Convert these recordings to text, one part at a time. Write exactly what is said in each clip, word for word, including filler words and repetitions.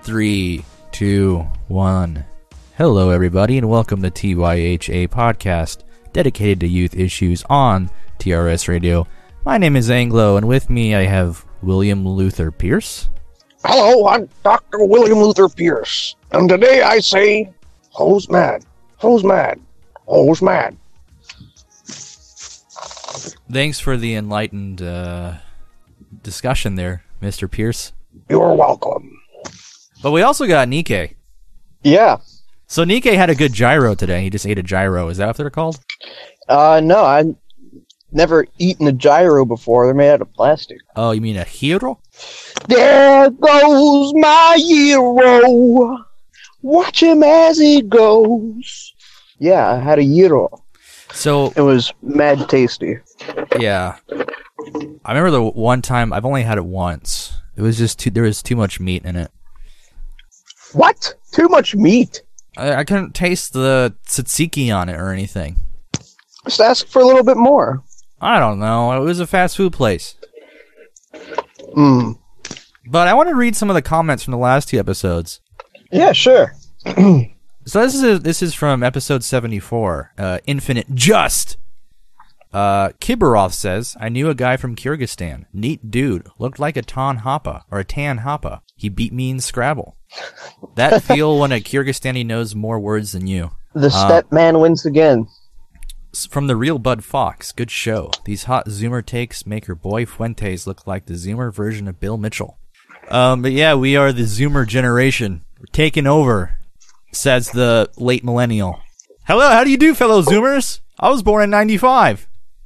Three, two, one. Hello, everybody, and welcome to T Y H A Podcast, dedicated to youth issues on T R S Radio. My name is Anglo, and with me I have William Luther Pierce. Hello, I'm Doctor William Luther Pierce, and today I say, who's mad? Who's mad? Who's mad? Thanks for the enlightened uh, discussion there, Mister Pierce. You're welcome. But we also got Nikkei. Yeah. So Nikkei had a good gyro today. He just ate a gyro. Is that what they're called? Uh, no, I've never eaten a gyro before. They're made out of plastic. Oh, you mean a hero? There goes my hero. Watch him as he goes. Yeah, I had a gyro. So it was mad tasty. Yeah. I remember the one time, I've only had it once. It was just too, there was too much meat in it. What? Too much meat? I, I couldn't taste the tzatziki on it or anything. Just ask for a little bit more. I don't know. It was a fast food place. Hmm. But I want to read some of the comments from the last two episodes. Yeah, sure. So this is this is from episode seventy-four, uh, Infinite Just. Uh, Kibaroth says, I knew a guy from Kyrgyzstan. Neat dude. Looked like a Tan Hapa, or a Tan Hapa. He beat me in Scrabble. That feel when a Kyrgyzstani knows more words than you. The uh, step man wins again. From the real Bud Fox. Good show. These hot Zoomer takes make your boy Fuentes look like the Zoomer version of Bill Mitchell. Um, but yeah, we are the Zoomer generation. We're taking over, says the late millennial. Hello, how do you do, fellow Zoomers? I was born in ninety-five.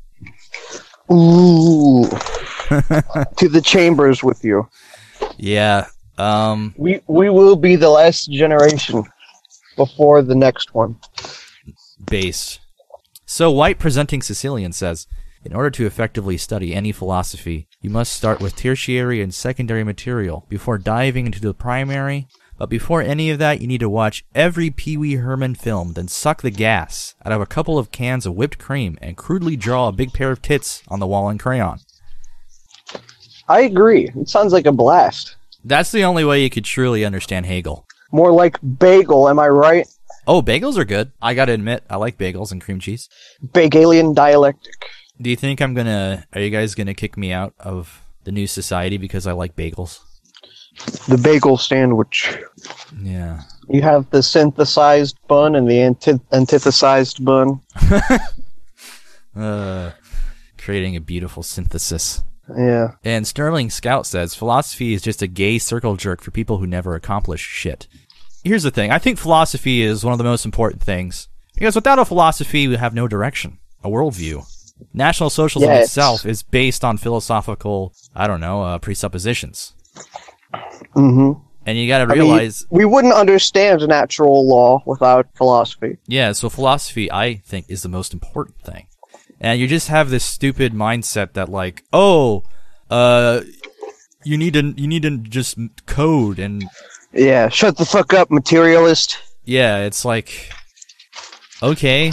Ooh. To the chambers with you. Yeah. Um, we we will be the last generation before the next one. Base. So White Presenting Sicilian says, in order to effectively study any philosophy, you must start with tertiary and secondary material before diving into the primary. But before any of that, you need to watch every Pee Wee Herman film, then suck the gas out of a couple of cans of whipped cream and crudely draw a big pair of tits on the wall in crayon. I agree. It sounds like a blast. That's the only way you could truly understand Hegel. More like bagel, am I right? Oh, bagels are good. I gotta admit, I like bagels and cream cheese. Bagalian dialectic. Do you think I'm gonna... Are you guys gonna kick me out of the new society because I like bagels? The bagel sandwich. Yeah. You have the synthesized bun and the anti- antithesized bun. uh, creating a beautiful synthesis. Yeah. And Sterling Scout says, philosophy is just a gay circle jerk for people who never accomplish shit. Here's the thing. I think philosophy is one of the most important things. Because without a philosophy, we have no direction, a worldview. National Socialism yeah, itself is based on philosophical, I don't know, uh, presuppositions. Mm-hmm. And you gotta realize... I mean, we wouldn't understand natural law without philosophy. Yeah, so philosophy, I think, is the most important thing. And you just have this stupid mindset that, like, oh, uh, you need to, you need to just code and... Yeah, shut the fuck up, materialist. Yeah, it's like, okay.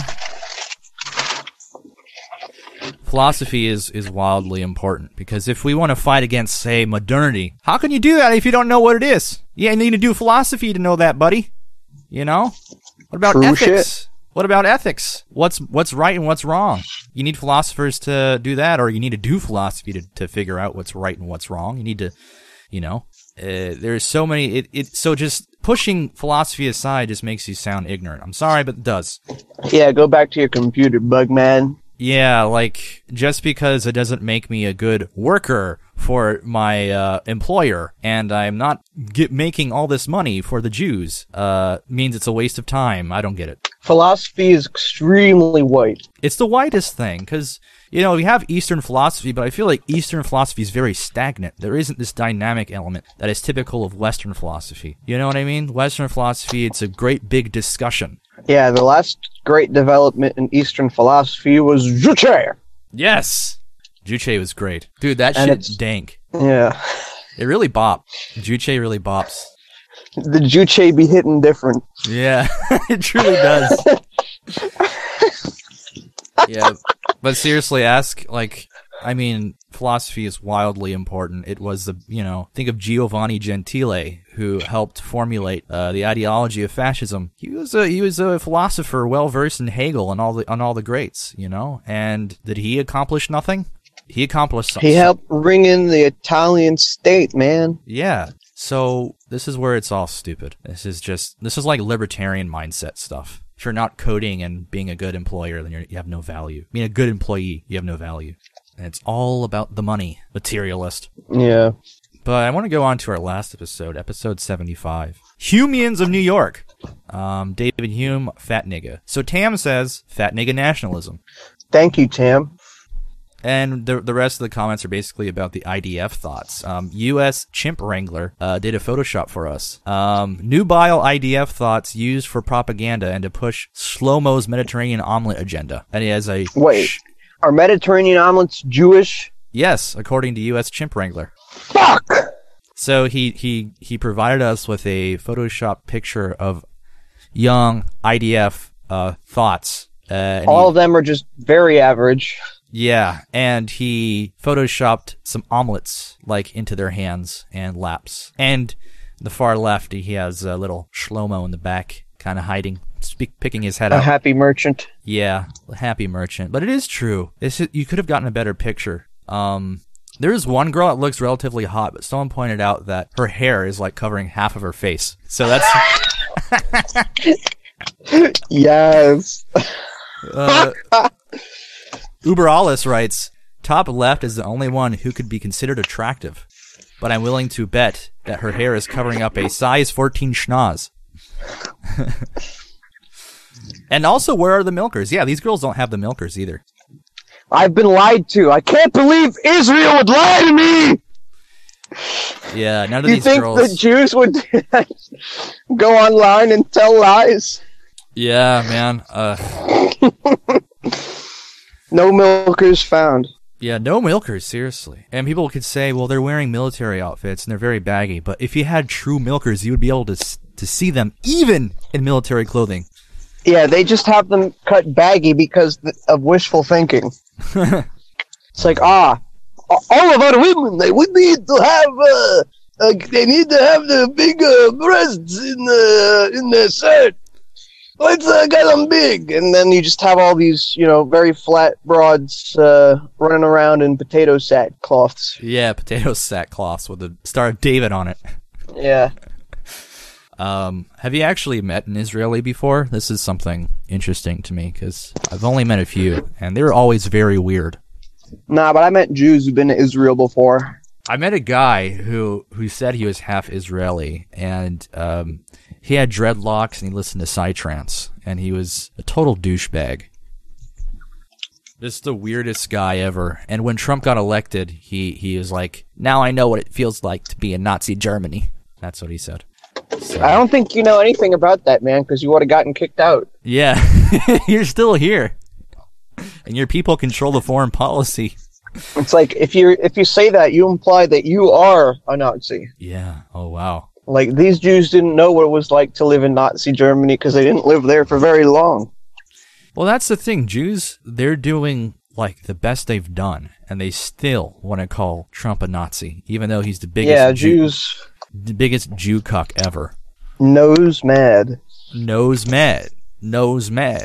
Philosophy is, is wildly important, because if we want to fight against, say, modernity, how can you do that if you don't know what it is? You need to do philosophy to know that, buddy. You know? What about True ethics? Shit. What about ethics? What's what's right and what's wrong? You need philosophers to do that, or you need to do philosophy to, to figure out what's right and what's wrong. You need to, you know, uh, there's so many, it, it so just pushing philosophy aside just makes you sound ignorant. I'm sorry, but it does. Yeah, go back to your computer, bug man. Yeah, like, just because it doesn't make me a good worker for my uh, employer, and I'm not get, making all this money for the Jews, uh, means it's a waste of time. I don't get it. Philosophy is extremely white. It's the whitest thing, because, you know, we have Eastern philosophy, but I feel like Eastern philosophy is very stagnant. There isn't this dynamic element that is typical of Western philosophy. You know what I mean? Western philosophy, it's a great big discussion. Yeah, the last great development in Eastern philosophy was Juche. Yes! Juche was great. Dude, that and shit's dank. Yeah. It really bopped. Juche really bops. The Juche be hitting different. Yeah, it truly does. Yeah, but seriously, ask, like, I mean, philosophy is wildly important. It was the, you know, think of Giovanni Gentile, who helped formulate uh, the ideology of fascism. He was a he was a philosopher well versed in Hegel and all the on all the greats, you know. And did he accomplish nothing? He accomplished something. He helped bring in the Italian state, man. Yeah. So this is where it's all stupid. This is just this is like libertarian mindset stuff. If you're not coding and being a good employer, then you're, you have no value. Being a good employee, you have no value. And it's all about the money, materialist. Yeah. But I want to go on to our last episode, episode seventy-five. Humians of New York. Um, David Hume, fat nigga. So Tam says, fat nigga nationalism. Thank you, Tam. And the the rest of the comments are basically about the I D F thoughts. Um, U S Chimp Wrangler uh, did a Photoshop for us. Um, nubile I D F thoughts used for propaganda and to push Shlomo's Mediterranean omelet agenda. And he has a... Wait. Sh- Are Mediterranean omelets Jewish? Yes, according to U S Chimp Wrangler. Fuck! So he, he, he provided us with a Photoshop picture of young I D F uh, thoughts. Uh, and All he, of them are just very average. Yeah, and he Photoshopped some omelets, like, into their hands and laps. And the far left, he has a little Shlomo in the back, kind of hiding, speak, picking his head A out. happy merchant. Yeah, a happy merchant. But it is true. It's, you could have gotten a better picture. Um, there is one girl that looks relatively hot, but someone pointed out that her hair is, like, covering half of her face. So that's... Yes. uh, Uber Alice writes, top left is the only one who could be considered attractive, but I'm willing to bet that her hair is covering up a size fourteen schnoz. And also, where are the milkers? Yeah, these girls don't have the milkers either. I've been lied to. I can't believe Israel would lie to me! Yeah, none of you these think girls... the Jews would go online and tell lies? Yeah, man. Uh... No milkers found. Yeah, no milkers, seriously. And people could say, well, they're wearing military outfits and they're very baggy, but if you had true milkers, you would be able to to see them even in military clothing. Yeah, they just have them cut baggy because of wishful thinking. It's like, ah, all of our women, they would need to have, uh, uh, they need to have the big uh, breasts in, uh, in their shirt. Let's uh, get them big. And then you just have all these, you know, very flat broads uh, running around in potato sackcloths. Yeah, potato sackcloths with the Star of David on it. Yeah. Um, have you actually met an Israeli before? This is something interesting to me, because I've only met a few, and they were always very weird. Nah, but I met Jews who've been to Israel before. I met a guy who, who said he was half Israeli, and um, he had dreadlocks, and he listened to psytrance, and he was a total douchebag. Just the weirdest guy ever. And when Trump got elected, he, he was like, now I know what it feels like to be in Nazi Germany. That's what he said. So, I don't think you know anything about that, man, because you would have gotten kicked out. yeah, you're still here. And your people control the foreign policy. It's like, if you if you say that, you imply that you are a Nazi. Yeah, oh wow. Like, these Jews didn't know what it was like to live in Nazi Germany because they didn't live there for very long. Well, that's the thing. Jews, they're doing, like, the best they've done, and they still want to call Trump a Nazi, even though he's the biggest Yeah, Jew, Jews... the biggest Jew cuck ever. Nose mad. Nose mad. Nose mad.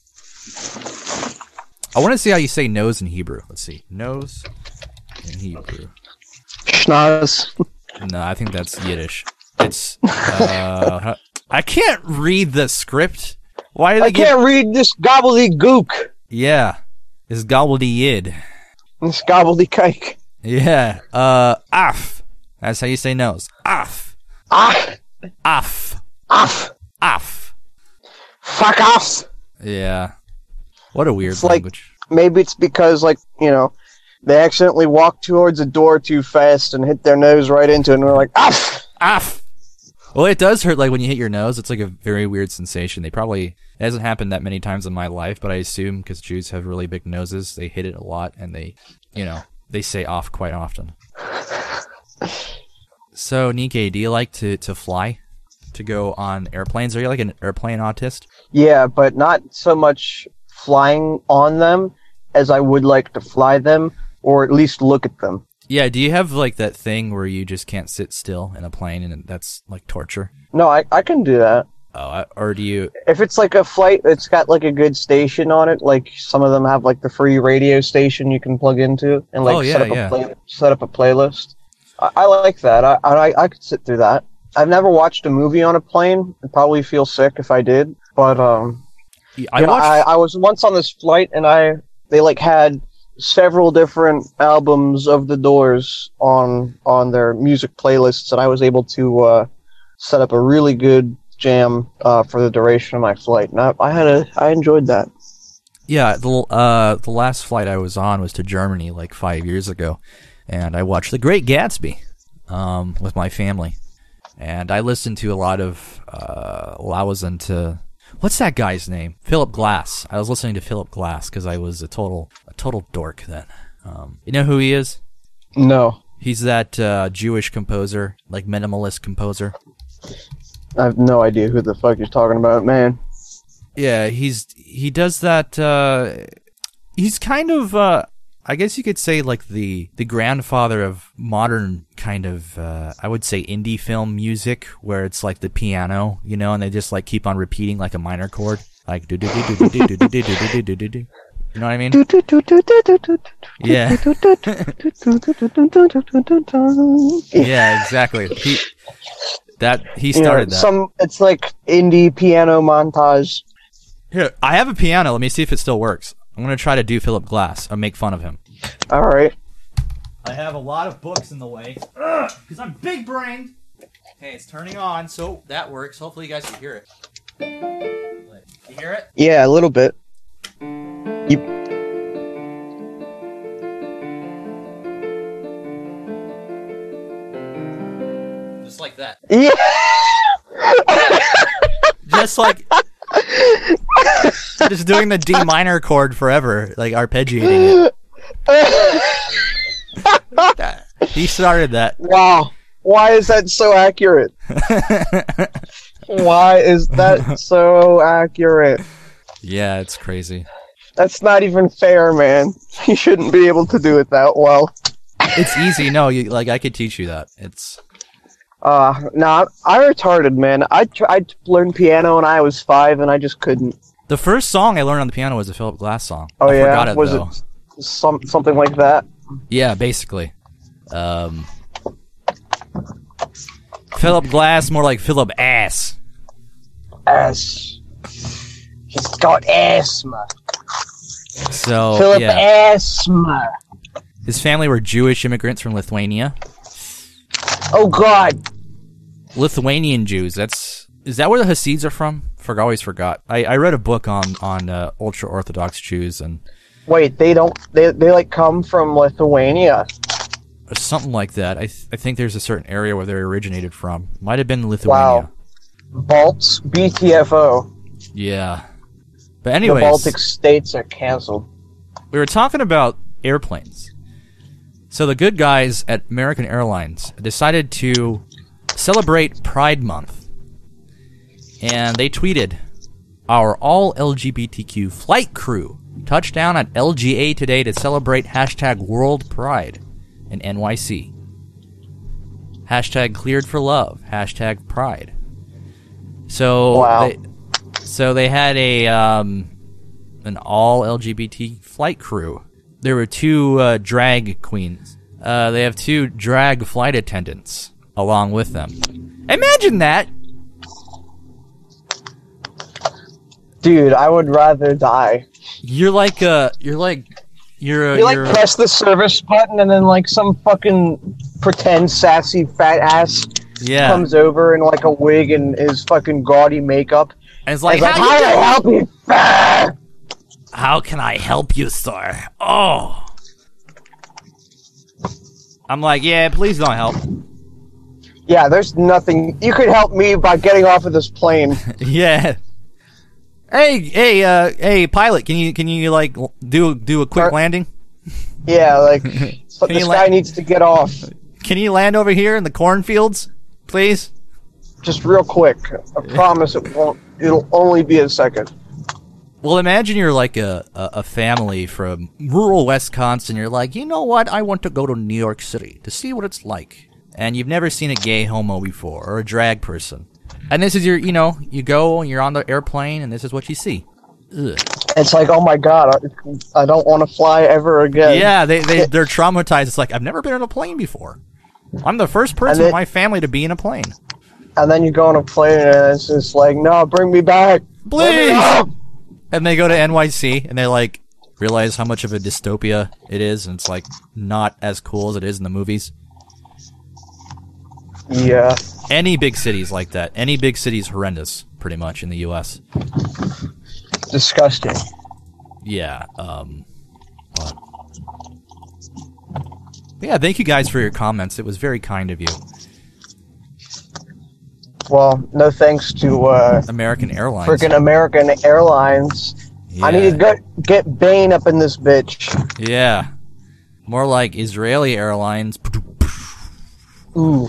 I want to see how you say nose in Hebrew. Let's see. Nose in Hebrew. Schnoz. No, I think that's Yiddish. It's, uh... I can't read the script. Why do they I give... can't read this gobbledygook. Yeah. It's gobbledygook. This gobbledygook. Yeah. Uh, af. That's how you say nose. Af. Ah. Af. Off. Af. Fuck off. Yeah. What a weird It's like, language. maybe it's because, like, you know, they accidentally walked towards a door too fast and hit their nose right into it, and we're like, off. Af. Well, it does hurt, like, when you hit your nose. It's like a very weird sensation. They probably... It hasn't happened that many times in my life, but I assume because Jews have really big noses, they hit it a lot, and they, you know, they say off quite often. So, Nikkei, do you like to, to fly? To go on airplanes? Are you like an airplane autist? Yeah, but not so much flying on them as I would like to fly them, or at least look at them. Yeah, do you have like that thing where you just can't sit still in a plane and that's like torture? No, I, I can do that. Oh, I, or do you... If it's like a flight that's got like a good station on it, like some of them have like the free radio station you can plug into and like Oh, yeah, set, up yeah. a play, set up a playlist. I, I like that. I, I I could sit through that. I've never watched a movie on a plane. I'd probably feel sick if I did. But um, I you know, watched... I, I was once on this flight and I they like had several different albums of The Doors on on their music playlists, and I was able to uh, set up a really good jam uh, for the duration of my flight. And I, I had a I enjoyed that. Yeah, the uh the last flight I was on was to Germany like five years ago, and I watched The Great Gatsby um, with my family, and I listened to a lot of uh, well, I was into what's that guy's name? Philip Glass. I was listening to Philip Glass because I was a total a total dork then. Um, you know who he is? No, He's that uh, Jewish composer, like minimalist composer. I have no idea who the fuck you're talking about, man. Yeah, he's he does that. Uh, he's kind of, uh, I guess you could say, like the the grandfather of modern kind of, uh, I would say, indie film music, where it's like the piano, you know, and they just like keep on repeating like a minor chord, like do do do do do do do do do do do do. You know what I mean? Yeah. Yeah, exactly. He that he started yeah, that. Some it's like indie piano montage. Here, I have a piano. Let me see if it still works. I'm gonna try to do Philip Glass or make fun of him. All right. I have a lot of books in the way because I'm big brained. Okay, it's turning on, so that works. Hopefully, you guys can hear it. You hear it? Yeah, a little bit. You... Just like that. Yeah. Just like. Just doing the D minor chord forever, like arpeggiating it. He started that. Wow. Why is that so accurate? Why is that so accurate? Yeah, it's crazy. That's not even fair, man. You shouldn't be able to do it that well. It's easy. No, you, like I could teach you that. It's. Uh, nah, I retarded, man. I tried to learn piano when I was five, and I just couldn't. The first song I learned on the piano was a Philip Glass song. Oh I yeah, forgot it, was though. it some something like that? Yeah, basically. Um, Philip Glass, more like Philip Ass. Ass. He's got asthma. So Philip yeah. asthma. His family were Jewish immigrants from Lithuania. Oh God. Lithuanian Jews. That's is that where the Hasids are from? For always forgot. I, I read a book on on uh, ultra Orthodox Jews and Wait, they don't. They they like come from Lithuania. or something like that. I th- I think there's a certain area where they originated from. Might have been Lithuania. Wow. Balts B T F O. Yeah. But The anyways, Baltic states are canceled. we were talking about airplanes. So the good guys at American Airlines decided to celebrate Pride Month. And they tweeted, our all L G B T Q flight crew touched down at L G A today to celebrate hashtag World Pride in N Y C. Hashtag cleared for love. Hashtag pride. So Wow. they, so they had a um, an all L G B T flight crew. There were two uh, drag queens. Uh, they have two drag flight attendants along with them. Imagine that. Dude, I would rather die. You're like uh you're like you're a, You like you're press the service button and then like some fucking pretend sassy fat ass yeah. comes over in like a wig and his fucking gaudy makeup. And it's like, He's like, how, how you can I doing? help you? Ah! How can I help you, sir? Oh. I'm like, yeah, please don't help. Yeah, there's nothing. You could help me by getting off of this plane. Yeah. Hey, hey, uh, hey, pilot, can you can you like do do a quick Sir? landing? Yeah, like, so Can this you guy la- needs to get off. Can you land over here in the cornfields, please? Just real quick. I promise it won't. It'll only be a second. Well, imagine you're like a, a, a family from rural Wisconsin. You're like, you know what? I want to go to New York City to see what it's like. And you've never seen a gay homo before or a drag person. And this is your, you know, you go and you're on the airplane and this is what you see. Ugh. It's like, oh my god, I, I don't want to fly ever again. Yeah, they, they, they're traumatized. It's like, I've never been on a plane before. I'm the first person then, in my family to be in a plane. And then you go on a plane and it's just like, no, bring me back. Please! And they go to N Y C and they like realize how much of a dystopia it is. And it's like not as cool as it is in the movies. Yeah. Any big city's like that. Any big city's horrendous, pretty much, in the U S Disgusting. Yeah. Um, but yeah, thank you guys for your comments. It was very kind of you. Well, no thanks to uh, American Airlines. Freaking American Airlines. Yeah. I need to go get Bane up in this bitch. Yeah. More like Israeli Airlines. Ooh.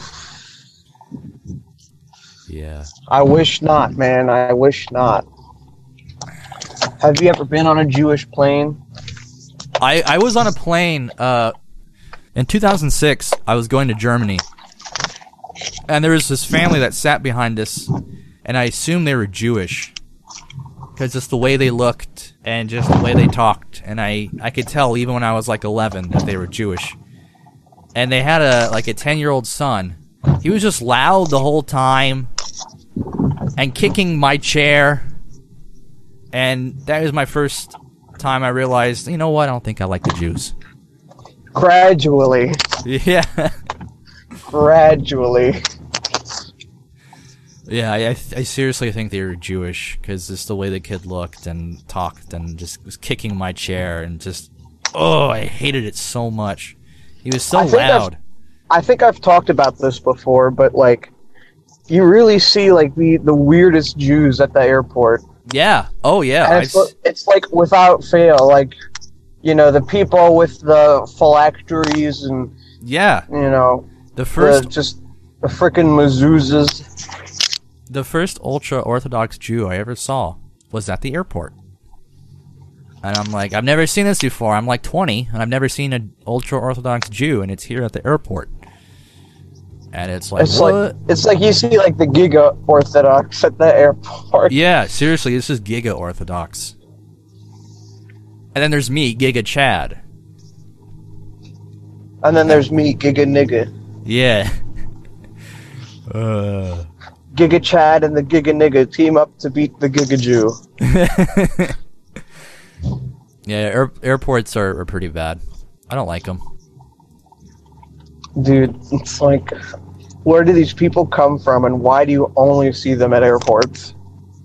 Yeah. I wish not, man. I wish not. Have you ever been on a Jewish plane? I, I was on a plane uh, in two thousand six. I was going to Germany. And there was this family that sat behind us, and I assumed they were Jewish. Because just the way they looked, and just the way they talked. And I, I could tell, even when I was like eleven, that they were Jewish. And they had a like a ten-year-old son. He was just loud the whole time, and kicking my chair. And that was my first time I realized, you know what, I don't think I like the Jews. Gradually. Yeah. Gradually. Yeah, I, I, I seriously think they were Jewish, because just the way the kid looked and talked and just was kicking my chair and just, oh, I hated it so much. He was so I think loud. I've, I think I've talked about this before, but, like, you really see, like, the, the weirdest Jews at the airport. Yeah. Oh, yeah. And it's, it's, like, without fail, like, you know, the people with the phylacteries and, yeah. you know, the first, the, just the frickin' mezuzahs. The first ultra-Orthodox Jew I ever saw was at the airport. And I'm like, I've never seen this before. I'm like twenty, and I've never seen an ultra-Orthodox Jew, and it's here at the airport. And it's like, it's what? like it's like you see like the Giga Orthodox at the airport. Yeah, seriously, this is Giga Orthodox. And then there's me, Giga Chad. And then there's me, Giga Nigga. Yeah. uh. Giga Chad and the Giga Nigga team up to beat the Giga Jew. Yeah, air- airports are, are pretty bad. I don't like them. Dude, it's like, where do these people come from, and why do you only see them at airports?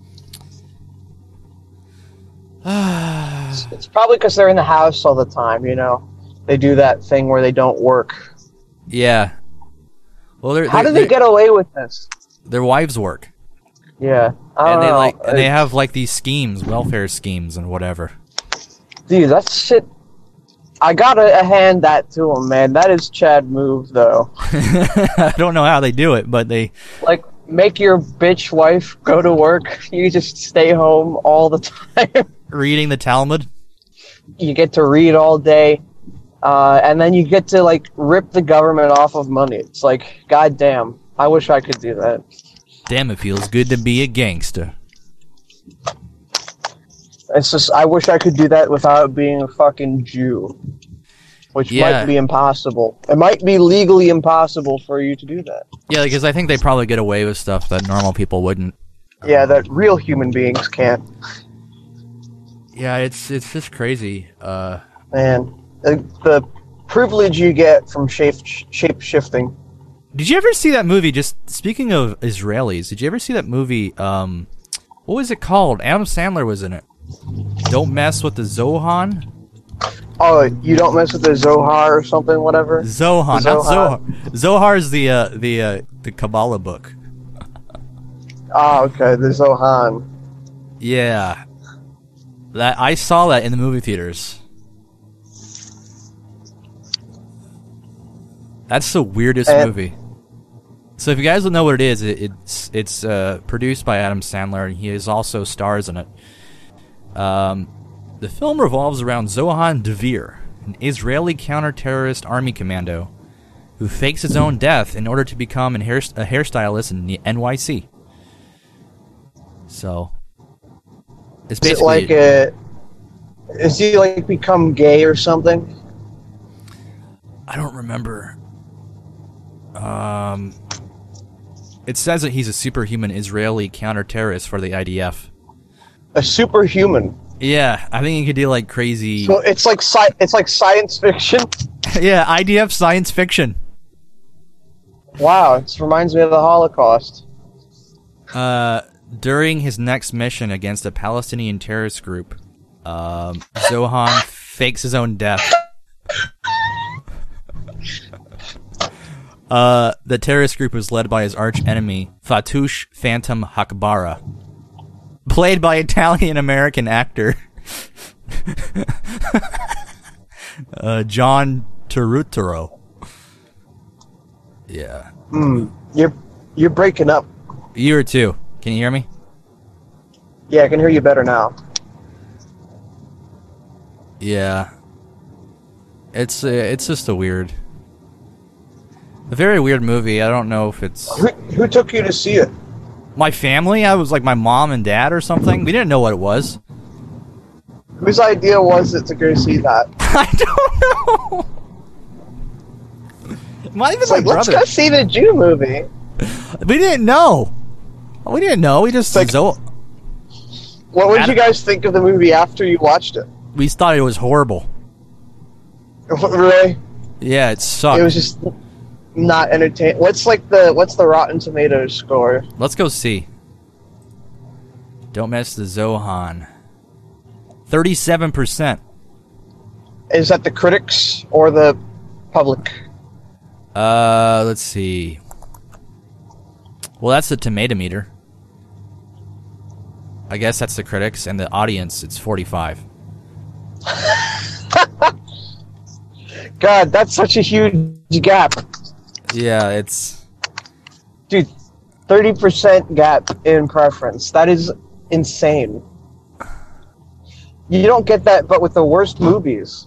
it's, it's probably because they're in the house all the time, you know? They do that thing where they don't work. Yeah. Well, they're, How they're, do they get away with this? Their wives work. Yeah. I and don't they know. like and they It's- have like these schemes, welfare schemes and whatever. Dude, that shit... I gotta hand that to him, man. That is Chad move, though. I don't know how they do it, but they Like, make your bitch wife go to work. You just stay home all the time. reading the Talmud. You get to read all day. Uh, and then you get to, like, rip the government off of money. It's like, goddamn. I wish I could do that. Damn, it feels good to be a gangster. It's just, I wish I could do that without being a fucking Jew. Which Yeah. might be impossible. It might be legally impossible for you to do that. Yeah, because I think they probably get away with stuff that normal people wouldn't. Yeah, that real human beings can't. Yeah, it's it's just crazy. Uh, Man, the, the privilege you get from shape, shape shifting. did you ever see that movie? Just speaking of Israelis, did you ever see that movie? Um, what was it called? Adam Sandler was in it. Don't mess with the Zohan. Oh, you don't mess with the Zohar or something, whatever? Zohan, The not Zohar. Zohar. Zohar is the uh, the uh, the Kabbalah book. Ah, okay, the Zohan. Yeah, that I saw that in the movie theaters. That's the weirdest And- movie. So if you guys don't know what it is, it, it's it's uh, produced by Adam Sandler, and he is also stars in it. Um, the film revolves around Zohan Devere, an Israeli counter-terrorist army commando who fakes his own death in order to become an hair, a hairstylist in the N Y C. So, it's Is it basically like a? Is he like become gay or something? I don't remember. Um, it says that he's a superhuman Israeli counter-terrorist for the I D F. A superhuman. Yeah, I think he could do like crazy. So it's like sci- it's like science fiction. Yeah, I D F science fiction. Wow, it reminds me of the Holocaust. Uh, during his next mission against a Palestinian terrorist group, um, Zohan fakes his own death. Uh, the terrorist group was led by his arch enemy, Fatouche Phantom Hakbara, played by Italian-American actor uh, John Turturro. Yeah. Mm, you're you're breaking up. You or two. Can you hear me? Yeah, I can hear you better now. Yeah. It's uh, it's just a weird, a very weird movie. I don't know if it's Who, who took you to see it? my family. I was like my mom and dad or something. We didn't know what it was. Whose idea was it to go see that? I don't know. It might have been It's my like, let's brother. go see the Jew movie. We didn't know. We didn't know. We just It's like- zo- What would Adam- you guys think of the movie after you watched it? we thought it was horrible. Really? Yeah, it sucked. It was just not entertaining. What's like the what's the Rotten Tomatoes score? Let's go see. Don't mess the Zohan. Thirty-seven percent. Is that the critics or the public? Uh, let's see. Well, that's the tomato meter. I guess that's the critics, and the audience, it's forty-five. God, that's such a huge gap. Yeah, it's... Dude, thirty percent gap in preference. That is insane. You don't get that but with the worst movies.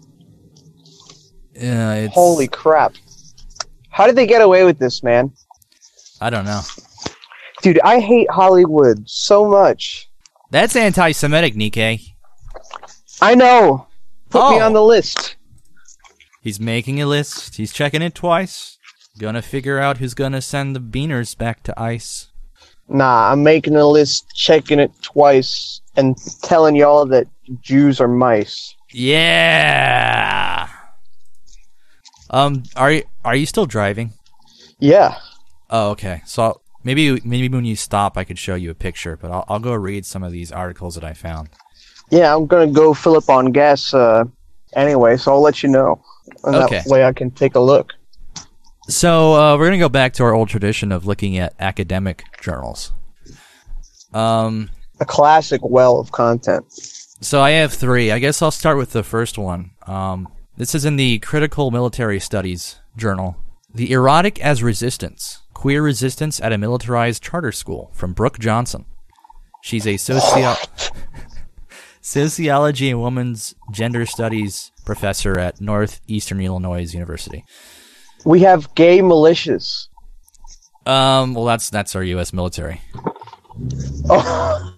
Yeah, it's... Holy crap. How did they get away with this, man? I don't know. Dude, I hate Hollywood so much. That's anti-Semitic, Nikkei. I know. Put me Oh. on the list. He's making a list. He's checking it twice. Gonna figure out who's gonna send the beaners back to ICE. Nah, I'm making a list, checking it twice, and telling y'all that Jews are mice. Yeah. Um, are you are you still driving? Yeah. Oh, okay. So maybe maybe when you stop, I could show you a picture, but I'll I'll go read some of these articles that I found. Yeah, I'm gonna go fill up on gas uh, anyway, so I'll let you know. And Okay. that way I can take a look. So uh, we're gonna go back to our old tradition of looking at academic journals. Um, A classic well of content. so I have three. I guess I'll start with the first one. Um, this is in the Critical Military Studies journal. The Erotic as Resistance: Queer Resistance at a Militarized Charter School, from Brooke Johnson. She's a socio- sociology and women's gender studies professor at Northeastern Illinois University. We have gay militias. Um, well, that's that's our U S military. Oh.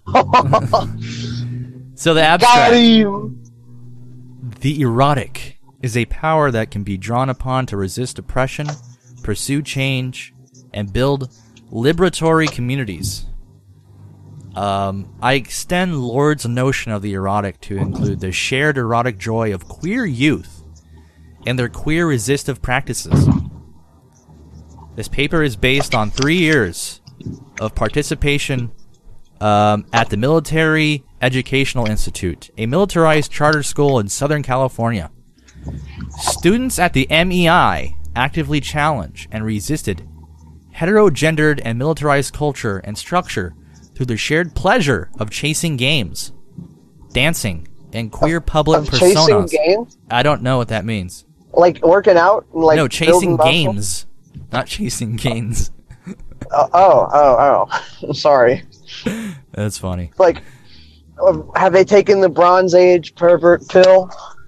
So the Got abstract, him! the erotic, is a power that can be drawn upon to resist oppression, pursue change, and build liberatory communities. Um, I extend Lord's notion of the erotic to include the shared erotic joy of queer youth and their queer resistive practices. This paper is based on three years of participation um, at the Military Educational Institute, a militarized charter school in Southern California. Students at the M E I actively challenge and resisted heterogendered and militarized culture and structure through the shared pleasure of chasing games, dancing, and queer public Of chasing personas. games? I don't know what that means. Like working out? And, like no, chasing building muscle? games, not chasing gains. Uh, oh, oh, oh. Sorry. That's funny. Like, uh, have they taken the Bronze Age pervert pill?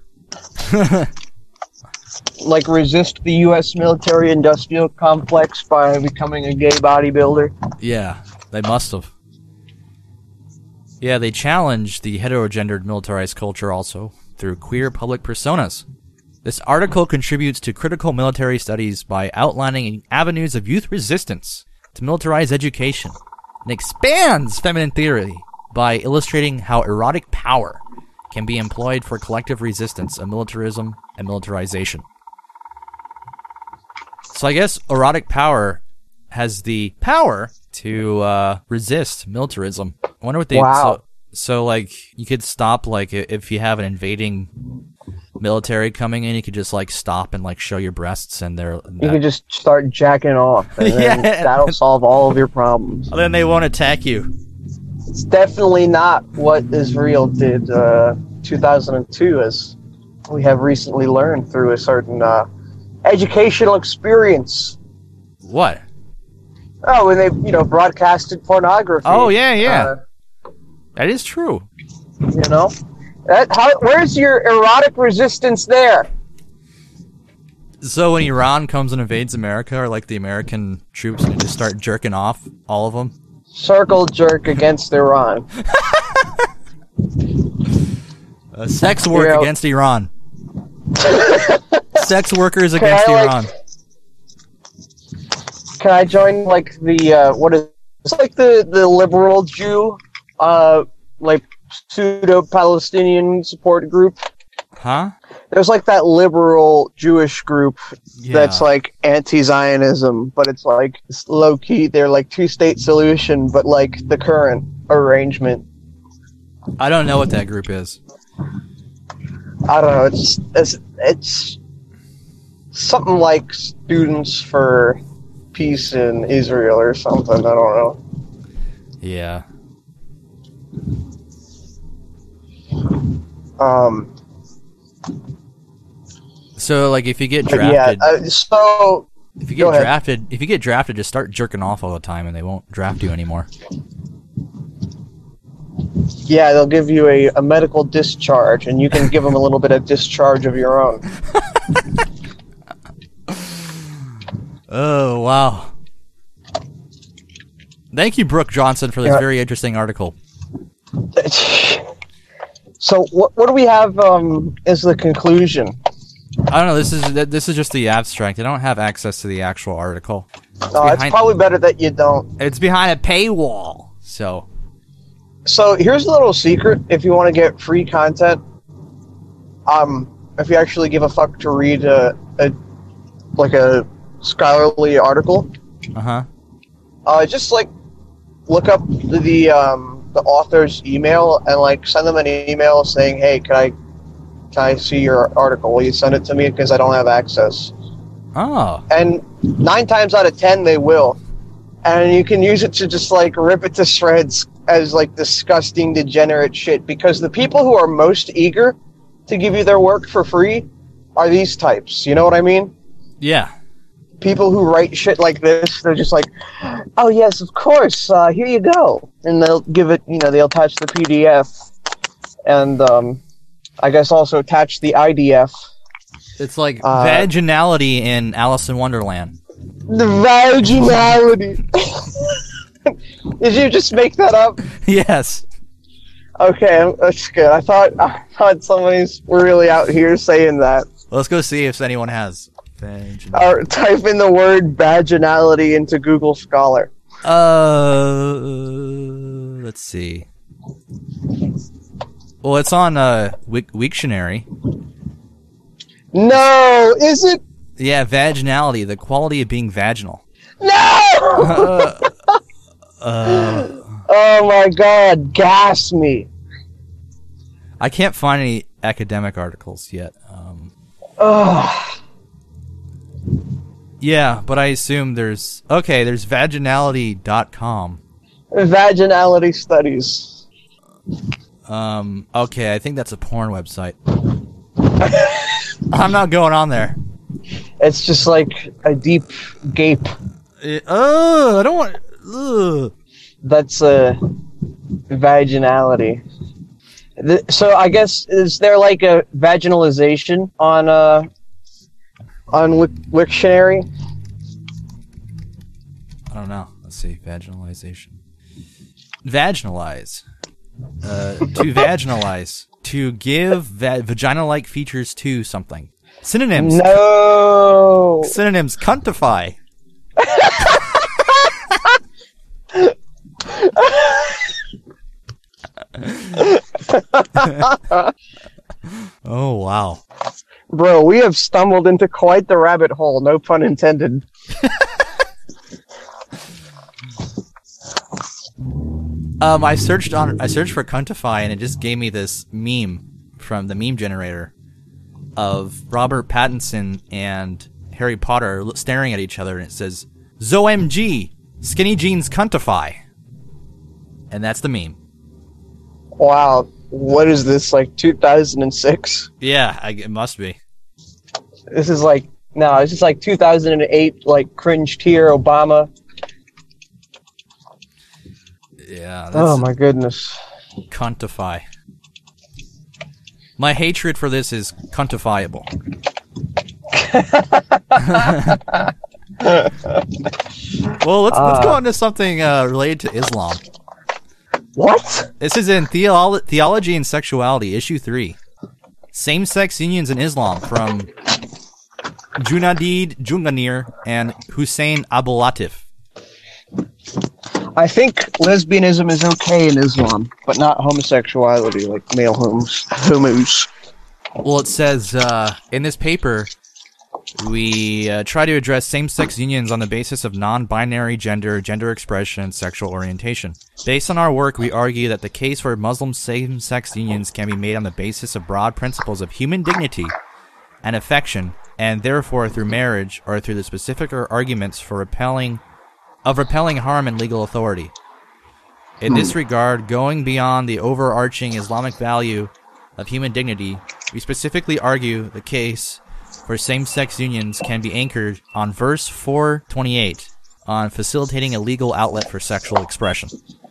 Like resist the U S military-industrial complex by becoming a gay bodybuilder? Yeah, they must have. Yeah, they challenge the heterogendered militarized culture also through queer public personas. This article contributes to critical military studies by outlining avenues of youth resistance to militarized education and expands feminine theory by illustrating how erotic power can be employed for collective resistance of militarism and militarization. So I guess erotic power has the power to uh, resist militarism. I wonder what they... Wow. So, so, like, you could stop, like, if you have an invading military coming in, you could just, like, stop and, like, show your breasts and they're... You could just start jacking off, and Yeah. then that'll solve all of your problems. Then they won't attack you. It's definitely not what Israel did uh, two thousand two, as we have recently learned through a certain uh, educational experience. What? Oh, when they, you know, broadcasted pornography. Oh, yeah, yeah. Uh, That is true. you know? That, how, where's your erotic resistance there? So when Iran comes and invades America, or like the American troops can just start jerking off, all of them? Circle jerk against Iran. Uh, sex work Yeah. against Iran. Sex workers Can against I, like- Iran. Can I join, like, the, uh, what is, it's like the, the liberal Jew, uh, like, pseudo-Palestinian support group? Huh? There's, like, that liberal Jewish group Yeah. that's, like, anti-Zionism, but it's, like, it's low-key, they're, like, two-state solution, but, like, the current arrangement. I don't know what that group is. I don't know, it's, it's, it's something like Students for Peace in Israel or something, I don't know. Yeah. Um, So, like, if you get but yeah, drafted, uh, so, if you go get ahead. drafted, if you get drafted, just start jerking off all the time, and they won't draft you anymore. yeah, they'll give you a, a medical discharge, and you can give them a little bit of discharge of your own. Oh wow! Thank you, Brooke Johnson, for this Yeah. very interesting article. So, what what do we have um, as the conclusion? I don't know. This is this is just the abstract. I don't have access to the actual article. Uh, it's behind- probably better that you don't. It's behind a paywall. So So, here's a little secret if you want to get free content. Um, if you actually give a fuck to read a, a like a scholarly article, uh huh. uh, just like look up the, the um the author's email and like send them an email saying, "Hey, can I can I see your article? Will you send it to me because I don't have access?" Oh, And nine times out of ten, they will. And you can use it to just like rip it to shreds as like disgusting, degenerate shit. Because the people who are most eager to give you their work for free are these types. You know what I mean? yeah. People who write shit like this, they're just like, "Oh yes, of course, uh, here you go," and they'll give it. You know, they'll attach the P D F, and um, I guess also attach the I D F. It's like Uh, vaginality in Alice in Wonderland. The vaginality. Did you just make that up? Yes. Okay, that's good. I thought I thought somebody's really out here saying that. Let's go see if anyone has. Vaginality. Or type in the word vaginality into Google Scholar. Uh, let's see. Well, it's on uh Wik- Wiktionary. No, is it? Yeah, vaginality, the quality of being vaginal. No! Uh, uh, Oh my God, gas me. I can't find any academic articles yet. Um, Ugh. yeah, but I assume there's okay. There's vaginality dot com. Vaginality studies. Um, okay, I think that's a porn website. I'm not going on there. It's just like a deep gape. Oh, I don't want. Ugh. That's uh, vaginality. The, so I guess is there like a vaginalization on uh on Wic- Wiktionary? I don't know. Let's see. Vaginalization. Vaginalize. Uh, to vaginalize. To give va- vagina-like features to something. Synonyms. No. Synonyms. Cuntify. Oh, wow. Bro, we have stumbled into quite the rabbit hole, no pun intended. um, I searched on I searched for Cuntify and it just gave me this meme from the meme generator of Robert Pattinson and Harry Potter staring at each other and it says, Z O M G, skinny jeans Cuntify. And that's the meme. Wow. What is this, like two thousand six? Yeah, I, it must be. This is like, no, this is like two thousand eight, like cringe tier Obama. Yeah. That's Oh my goodness. Cuntify. My hatred for this is cuntifiable. Well, let's uh, let's go on to something uh, related to Islam. What? This is in Theolo- Theology and Sexuality, Issue three. Same-sex unions in Islam from Junaid Junganir and Hussein Abulatif. I think lesbianism is okay in Islam, but not homosexuality, like male homos. homos. Well, it says uh, in this paper, we uh, try to address same-sex unions on the basis of non-binary gender, gender expression, and sexual orientation. Based on our work, we argue that the case for Muslim same-sex unions can be made on the basis of broad principles of human dignity and affection, and therefore through marriage or through the specific arguments for repelling of repelling harm and legal authority. In hmm. this regard, going beyond the overarching Islamic value of human dignity, we specifically argue the case for same-sex unions can be anchored on verse four twenty-eight on facilitating a legal outlet for sexual expression.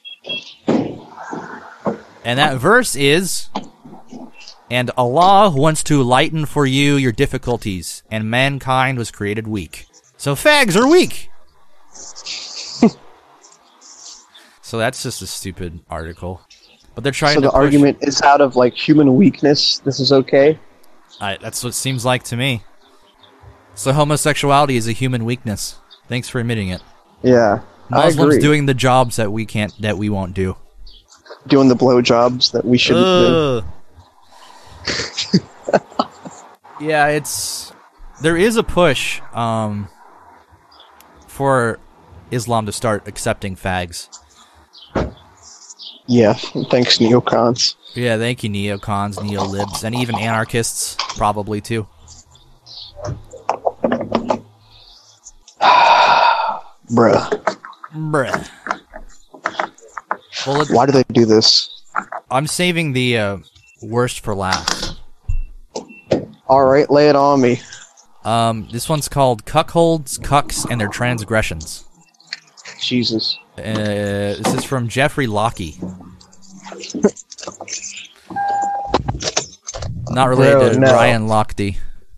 And that verse is, and Allah wants to lighten for you your difficulties, and mankind was created weak. So fags are weak! So that's just a stupid article. But they're trying so to the push... argument is out of, like, human weakness, this is okay? I, that's what it seems like to me. So homosexuality is a human weakness. Thanks for admitting it. Yeah, Muslims I agree. doing the jobs that we can't, that we won't do. Doing the blowjobs that we shouldn't uh. do. Yeah, it's there is a push um, for Islam to start accepting fags. Yeah, thanks neocons. Yeah, thank you neocons, neolibs, and even anarchists, probably too. Bruh. Bruh. Well, why do they do this? I'm saving the uh, worst for last. Alright, lay it on me. Um, this one's called Cuckolds, Cucks, and Their Transgressions. Jesus. Uh, this is from Jeffrey Locke. Not related Bro, to no. Ryan Lochte.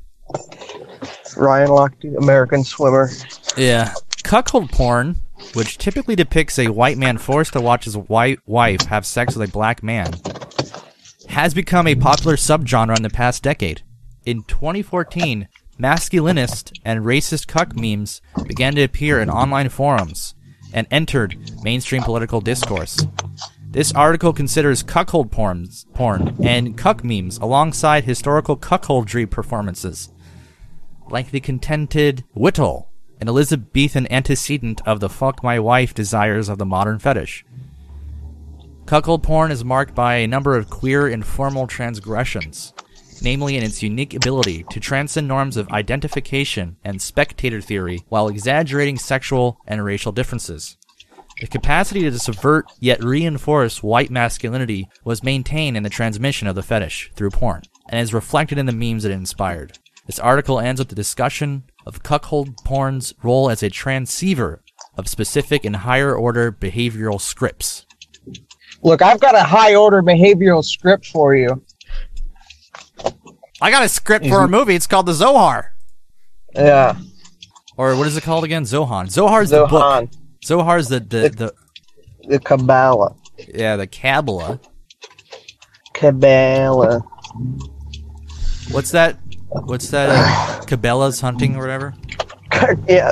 Ryan Lochte, American swimmer. Yeah. Cuckold porn, which typically depicts a white man forced to watch his white wife have sex with a black man, has become a popular subgenre in the past decade. In twenty fourteen, masculinist and racist cuck memes began to appear in online forums and entered mainstream political discourse. This article considers cuckold porns, porn and cuck memes alongside historical cuckoldry performances, like the contented Whittle, an Elizabethan antecedent of the fuck my wife desires of the modern fetish. Cuckold porn is marked by a number of queer informal transgressions, namely in its unique ability to transcend norms of identification and spectator theory while exaggerating sexual and racial differences. The capacity to subvert yet reinforce white masculinity was maintained in the transmission of the fetish through porn, and is reflected in the memes it inspired. This article ends with the discussion of cuckold porn's role as a transceiver of specific and higher order behavioral scripts. Look, I've got a high order behavioral script for you. I got a script for a movie. It's called The Zohar. Yeah. Or what is it called again? Zohan. Zohar's the Zohan. book. Zohar's the the, the The Kabbalah. yeah the Kabbalah. Kabbalah. What's that? What's that? Uh, Cabela's hunting or whatever. Yeah.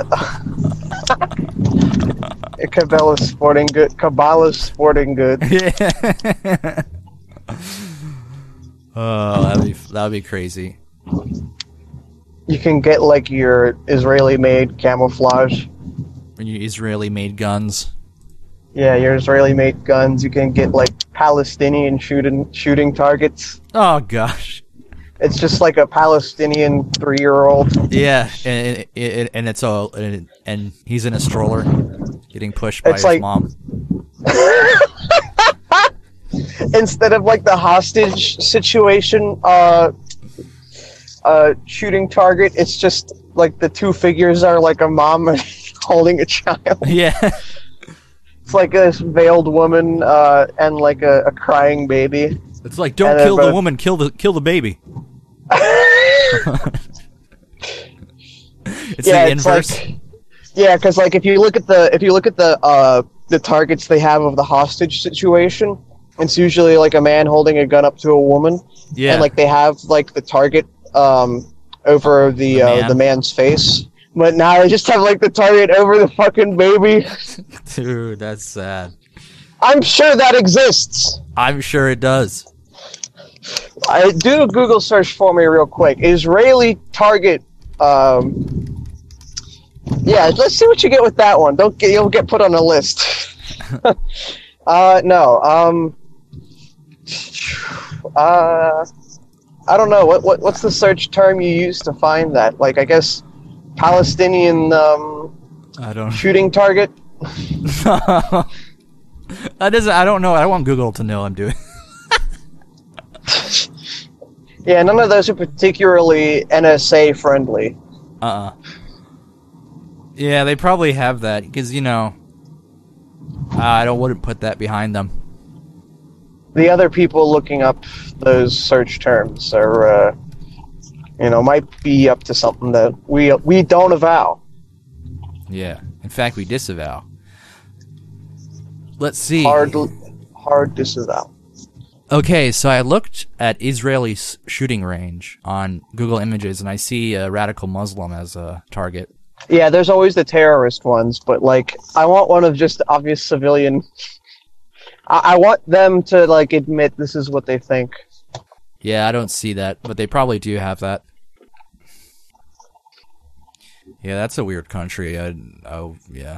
Cabela's sporting good. Kabbalah's sporting good. Yeah. Oh, that'd be that'd be crazy. You can get like your Israeli-made camouflage. When you Israeli-made guns. Yeah, your Israeli-made guns. You can get like Palestinian shooting shooting targets. Oh gosh. It's just like a Palestinian three-year-old. Yeah, and and, and it's all and, and he's in a stroller, getting pushed by It's his like- mom. Instead of like the hostage situation, uh, uh, shooting target, it's just like the two figures are like a mom holding a child. Yeah. It's like this veiled woman uh, and like a, a crying baby. It's like, don't And kill then the both- woman, kill the kill the baby. It's Yeah, the it's inverse. like- Yeah, because like if you look at the if you look at the uh, the targets they have of the hostage situation, it's usually like a man holding a gun up to a woman. Yeah. And like they have like the target um over the The uh, man. the man's face, but now they just have like the target over the fucking baby. Dude, that's sad. I'm sure that exists. I'm sure it does. I do a Google search for me real quick. Israeli target. Um, yeah, let's see what you get with that one. Don't get you'll get put on a list. uh, no. Um. Uh. I don't know. What, what what's the search term you use to find that? Like, I guess Palestinian um, I don't shooting target. That doesn't I don't know. I don't want Google to know I'm doing. Yeah, none of those are particularly N S A friendly. Uh-uh. Yeah, they probably have that because, you know, I don't wouldn't put that behind them. The other people looking up those search terms are, uh, you know, might be up to something that we we don't avow. Yeah. In fact, we disavow. Let's see. Hard, hard disavow. Okay, so I looked at Israeli shooting range on Google Images, and I see a radical Muslim as a target. Yeah, there's always the terrorist ones, but like, I want one of just obvious civilian. I, I want them to like admit this is what they think. Yeah, I don't see that, but they probably do have that. Yeah, that's a weird country. I, oh, yeah.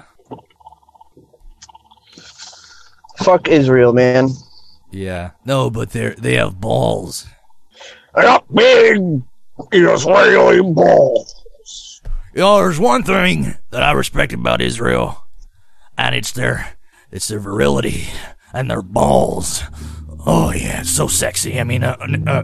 Fuck Israel, man. Yeah. No, but they they have balls. I got big Israeli balls. You know, there's one thing that I respect about Israel, and it's their it's their virility and their balls. Oh yeah, it's so sexy. I mean, uh, uh,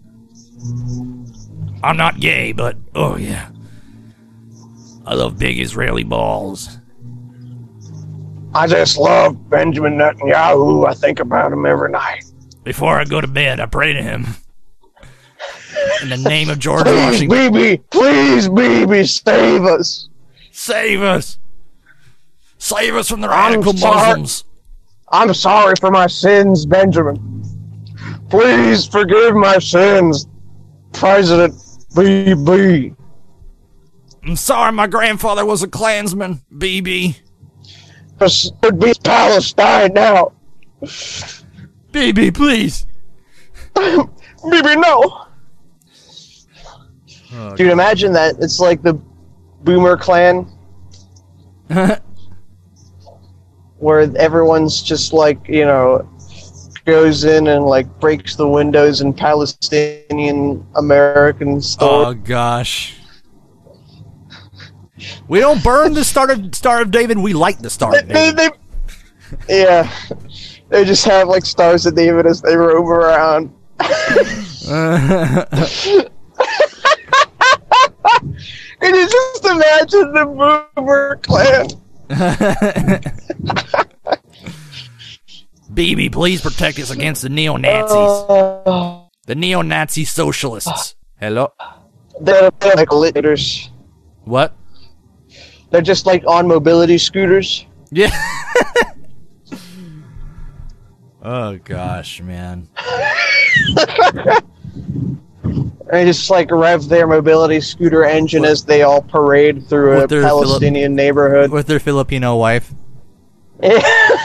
I'm not gay, but oh yeah, I love big Israeli balls. I just love Benjamin Netanyahu. I think about him every night. Before I go to bed, I pray to him. In the name of George Please, Washington, baby, please, baby, save us. save us! Save us from the I'm radical sorry. Muslims! I'm sorry for my sins, Benjamin. Please forgive my sins, President B B. I'm sorry my grandfather was a Klansman, B B. This would be Palestine now. B B, please! B B, no. Oh, Dude, imagine that. It's like the Boomer Clan, where everyone's just like, you know, goes in and like breaks the windows in Palestinian American Oh store. gosh. We don't burn the Star of Star of David, we light the Star of They, David. they, yeah, they just have like stars of David as they roam around. Can you just imagine the Boomer Clan? Baby, please protect us against the neo-Nazis. Uh, The neo-Nazi socialists. Hello? they're, they're like litters. What? They're just like on mobility scooters. Yeah. Oh, gosh, man. They just like rev their mobility scooter engine as they all parade through a With their Palestinian neighborhood. With their Filipino wife. They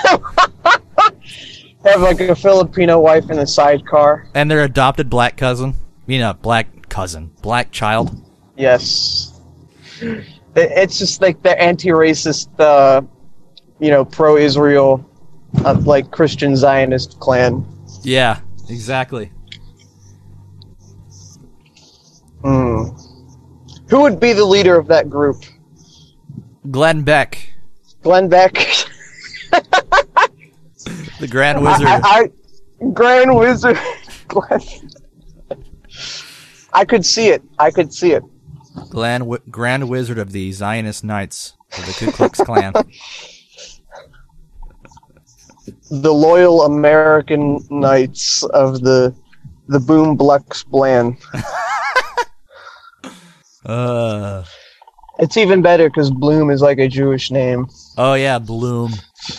have like a Filipino wife in a sidecar. And their adopted black cousin. You know, black cousin. Black child. Yes. It- It's just like the anti-racist, uh, you know, pro-Israel, uh, like Christian Zionist clan. Yeah, exactly. Hmm. Who would be the leader of that group? Glenn Beck, Glenn Beck? the Grand Wizard. I, I, I, Grand Wizard. Glenn. I could see it. I could see it. Glenn, w- Grand Wizard of the Zionist Knights of the Ku Klux Klan. The loyal American Knights of the the Boom Blux Blan. Uh. It's even better because Bloom is like a Jewish name. Oh yeah, Bloom.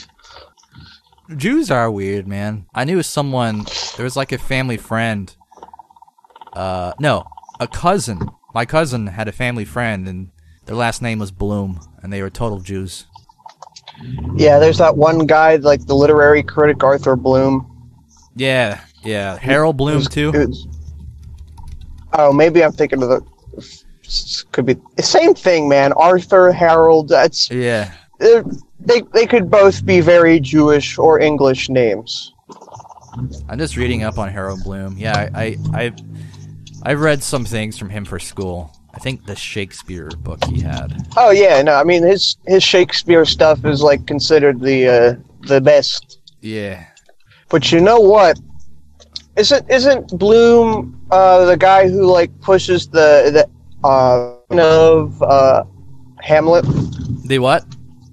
Jews are weird, man. I knew someone. There was like a family friend. Uh, no, a cousin. My cousin had a family friend, and their last name was Bloom, and they were total Jews. Yeah, there's that one guy, like the literary critic Arthur Bloom. Yeah, yeah. Harold Bloom Who's- too. who's- oh, maybe I'm thinking of the. Could be the same thing, man. Arthur, Harold. That's Yeah. uh, they. They could both be very Jewish or English names. I'm just reading up on Harold Bloom. Yeah, I, I, I've, I've read some things from him for school. I think the Shakespeare book he had. Oh yeah, no. I mean his his Shakespeare stuff is like considered the uh, the best. Yeah. But you know what? Isn't isn't Bloom uh, the guy who like pushes the the uh, of uh, Hamlet? The what?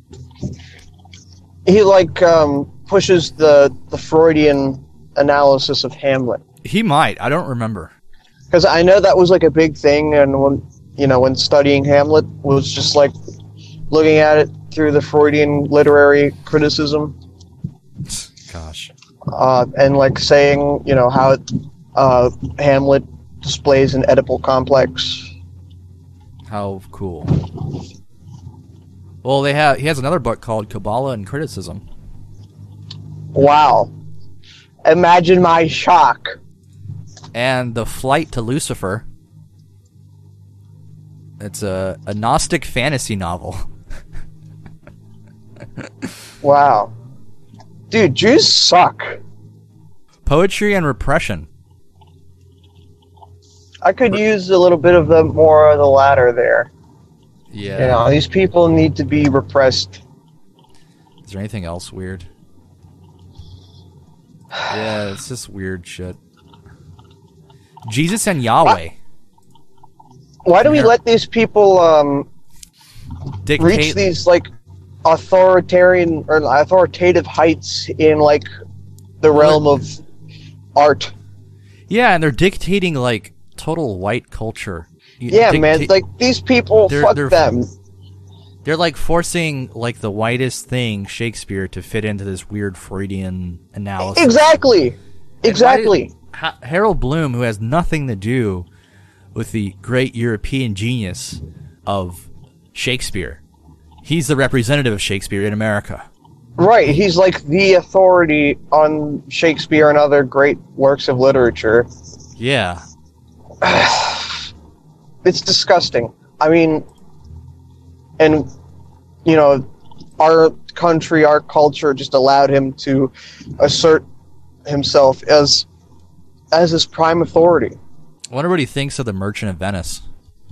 He like um, pushes the the Freudian analysis of Hamlet. He might. I don't remember. Because I know that was like a big thing, and when you know when studying Hamlet was just like looking at it through the Freudian literary criticism, Gosh. uh, and like saying you know how it, uh, Hamlet displays an Oedipal complex. How cool. Well, they have. He has another book called Kabbalah and Criticism. Wow! Imagine my shock. And The Flight to Lucifer. It's a, a Gnostic fantasy novel. Wow, dude, Jews suck. Poetry and Repression. I could use a little bit of the more of the latter there. Yeah. You know, these people need to be repressed. Is there anything else weird? Yeah, it's just weird shit. Jesus and Yahweh. Why do we Here. let these people um, Dictate. reach these like authoritarian or authoritative heights in like the realm of art? Yeah, and they're dictating like total white culture. You Yeah, man, dictate- like these people, They're- fuck they're- them. They're like forcing like the whitest thing, Shakespeare, to fit into this weird Freudian analysis. Exactly, exactly. Ha- Harold Bloom, who has nothing to do with the great European genius of Shakespeare, he's the representative of Shakespeare in America. Right, he's like the authority on Shakespeare and other great works of literature. Yeah. It's disgusting. I mean, and you know, our country, our culture just allowed him to assert himself as as his prime authority. I wonder what he thinks of The Merchant of Venice.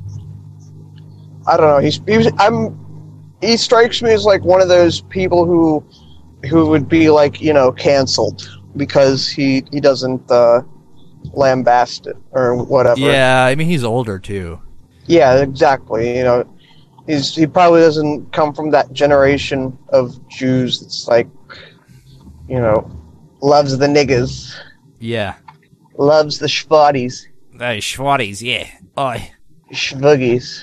I don't know. He's, he's I'm he strikes me as like one of those people who who would be like, you know, canceled because he he doesn't uh, lambast it or whatever. Yeah, I mean, he's older, too. Yeah, exactly. You know, he's he probably doesn't come from that generation of Jews that's like, you know, Loves the niggas. Yeah. Loves the schwatties. Hey, schwatties, yeah. Oi. Schvuggies.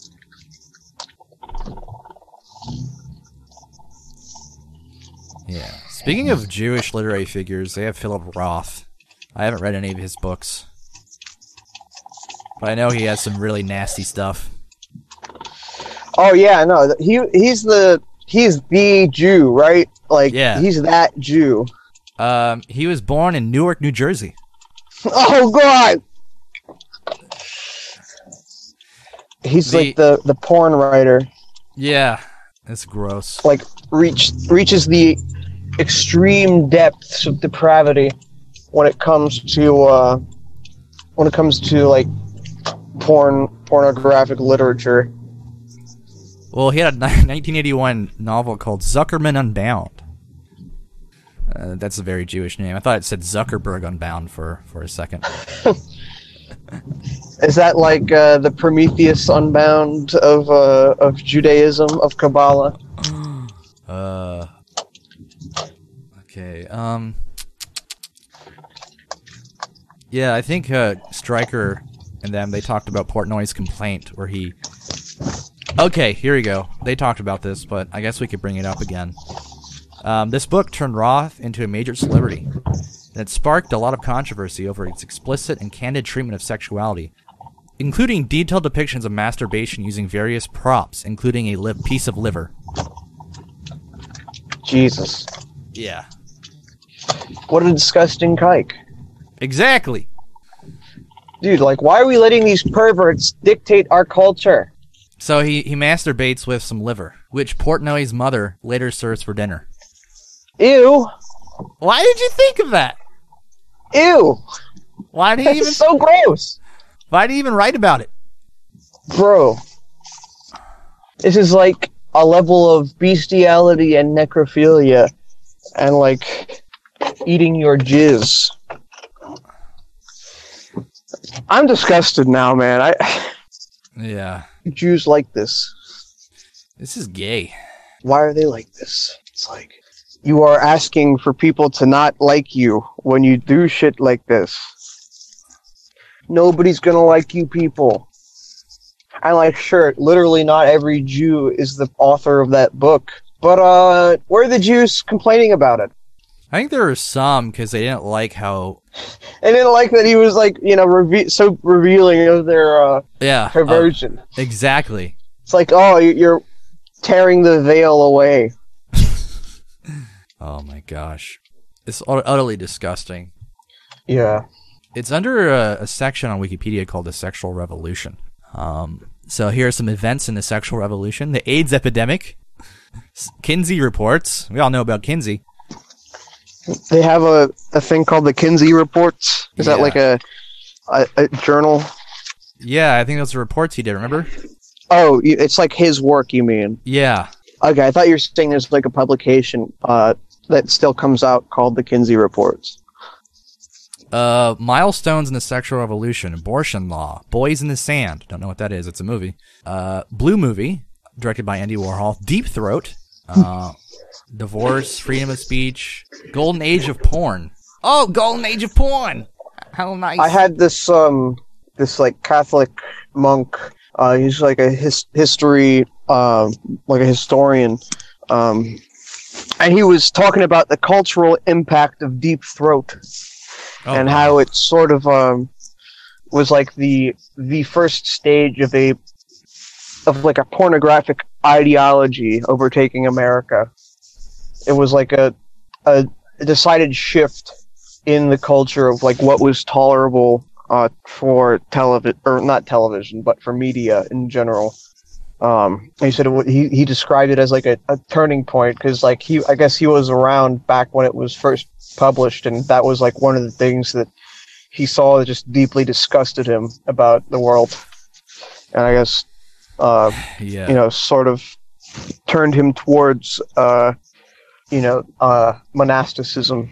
Yeah. Speaking of Jewish literary figures, they have Philip Roth. I haven't read any of his books, but I know he has some really nasty stuff. Oh yeah, no, he he's the he's the Jew, right? Like, yeah. He's that Jew. Um, he was born in Newark, New Jersey. Oh God. He's the, like the, the porn writer. Yeah, that's gross. Like reach reaches the extreme depths of depravity when it comes to uh, when it comes to like porn pornographic literature. Well, he had a nineteen eighty-one novel called Zuckerman Unbound. Uh, that's a very Jewish name. I thought it said Zuckerberg Unbound for, for a second. Is that like uh, the Prometheus Unbound of uh, of Judaism, of Kabbalah? Uh. Okay. Um. Yeah, I think uh, Stryker and them, they talked about Portnoy's complaint where he... Okay, here we go. They talked about this, but I guess we could bring it up again. Um, this book turned Roth into a major celebrity, and it sparked a lot of controversy over its explicit and candid treatment of sexuality, including detailed depictions of masturbation using various props, including a li- piece of liver. Jesus. Yeah. What a disgusting kike. Exactly. Dude, like, why are we letting these perverts dictate our culture? So he, he masturbates with some liver, which Portnoy's mother later serves for dinner. Ew. Why did you think of that? Ew. Why did he That's even so gross. Why did he even write about it? Bro. This is like a level of bestiality and necrophilia and like eating your jizz. I'm disgusted now, man. I Yeah. Jews like this. This is gay. Why are they like this? It's like you are asking for people to not like you when you do shit like this. Nobody's gonna like you people. And like, sure, literally not every Jew is the author of that book. But uh, where are the Jews complaining about it? I think there were some because they didn't like how... They didn't like that he was like, you know, reve- so revealing of their uh, yeah, perversion. Uh, exactly. It's like, oh, you're tearing the veil away. Oh my gosh. It's utterly disgusting. Yeah. It's under a, a section on Wikipedia called the Sexual Revolution. Um, so here are some events in the sexual revolution. The AIDS epidemic. Kinsey reports. We all know about Kinsey. They have a, a thing called the Kinsey Reports. Is yeah. that like a, a a journal? Yeah, I think those are reports he did, remember? Oh, it's like his work, you mean? Yeah. Okay, I thought you were saying there's like a publication uh, that still comes out called the Kinsey Reports. Uh, milestones in the sexual revolution, abortion law, Boys in the Sand. Don't know what that is. It's a movie. Uh, Blue Movie, directed by Andy Warhol. Deep Throat. Uh, divorce, freedom of speech, golden age of porn. Oh, golden age of porn. How nice. I had this um this like Catholic monk. Uh, he's like a his, history, um, like a historian, um, and he was talking about the cultural impact of Deep Throat. Oh, and how it sort of um, was like the the first stage of a of like a pornographic ideology overtaking America. It was like a a decided shift in the culture of like what was tolerable uh, for television, or not television, but for media in general. Um, he said it, he he described it as like a, a turning point because like he I guess he was around back when it was first published, and that was like one of the things that he saw that just deeply disgusted him about the world, and I guess uh, yeah. you know sort of turned him towards uh, you know uh, monasticism.